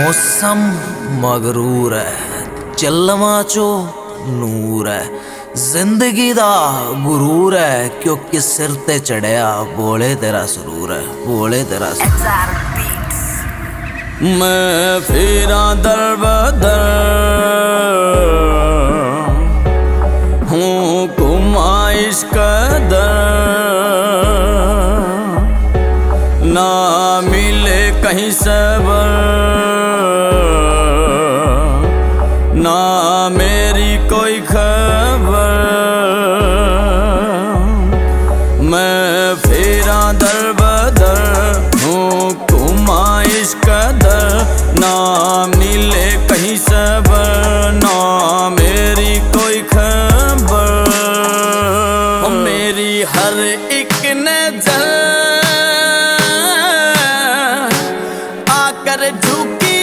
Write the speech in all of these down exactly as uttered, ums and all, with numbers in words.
मौसम मगरूर है, चलमा चो नूर है, जिंदगी दा गुरूर है, क्योंकि सिर ते चढ़िया बोले तेरा सुरूर है, बोले तेरा सुरूर। मैं फिरा दर बदर हूँ कुमा इश्क दर, ना मिले कहीं सबर, ना मेरी कोई खबर। मैं फिरा दर बदर हूँ कुमा इश्क दर, ना मिले कहीं सबर, ना मेरी कोई खबर। मेरी हर एक नजर आकर झुकी,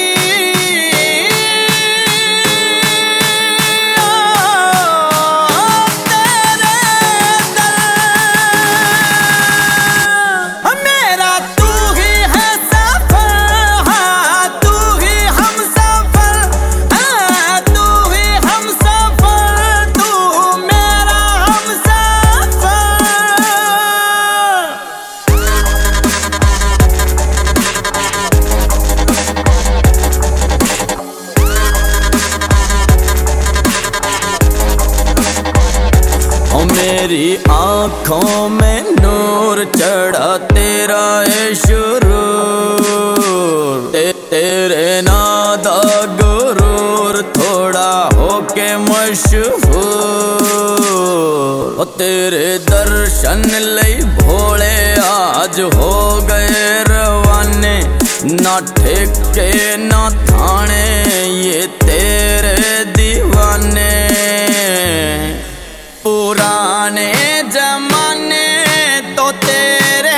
मेरी आँखों में नूर चढ़ा तेरा है शुरूर, ते, तेरे नादा गुरूर थोड़ा होके मशहूर। तेरे दर्शन लई भोले आज हो गए रवाने, ना ठेके ना थाने ये तेरे दीवाने। पुराने जमाने तो तेरे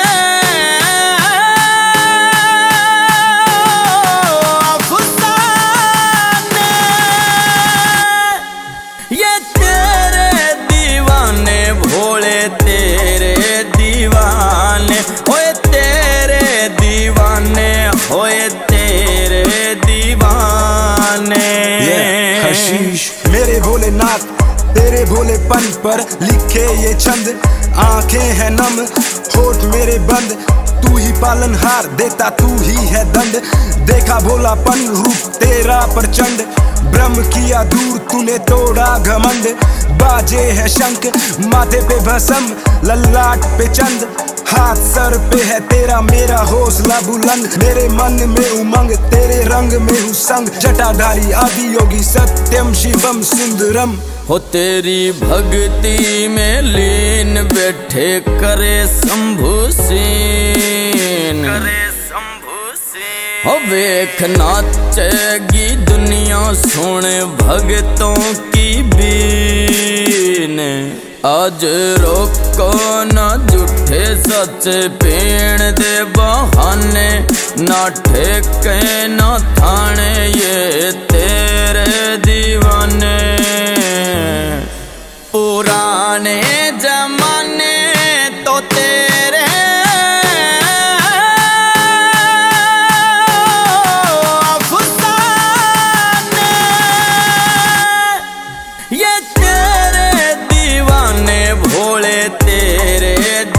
अफसाने, ये तेरे दीवाने भोले तेरे दीवाने, होए तेरे दीवाने, होए तेरे दीवाने। हशीश मेरे भोलेनाथ तेरे भोलेपन पर लिखे ये छंद, आंखें हैं नम होठ मेरे बंद, तू ही पालनहार देता तू ही है दंड। देखा भोलापन रूप तेरा प्रचंड, ब्रह्म किया दूर तूने तोड़ा घमंड। बाजे है शंख माथे पे भस्म ललाट पे चंद, हाथ सर पे है तेरा मेरा हौसला बुलंद। मेरे मन में उमंग तेरे रंग में हूँ संग, जटाधारी आदि योगी सत्यम शिवम सुंदरम। हो तेरी भक्ति में लीन बैठे करे शंभु सीन, करे शंभु सीन। हो वेख नाचेगी दुनिया सुन भक्तों की बीन। आज रोको ना झूठे सच पीण दे बहाने, ना ठेके ना थाने ये तेरे दीवाने। पुराने जमाने तो तेरे अफसाने, ये तेरे दीवाने भोले तेरे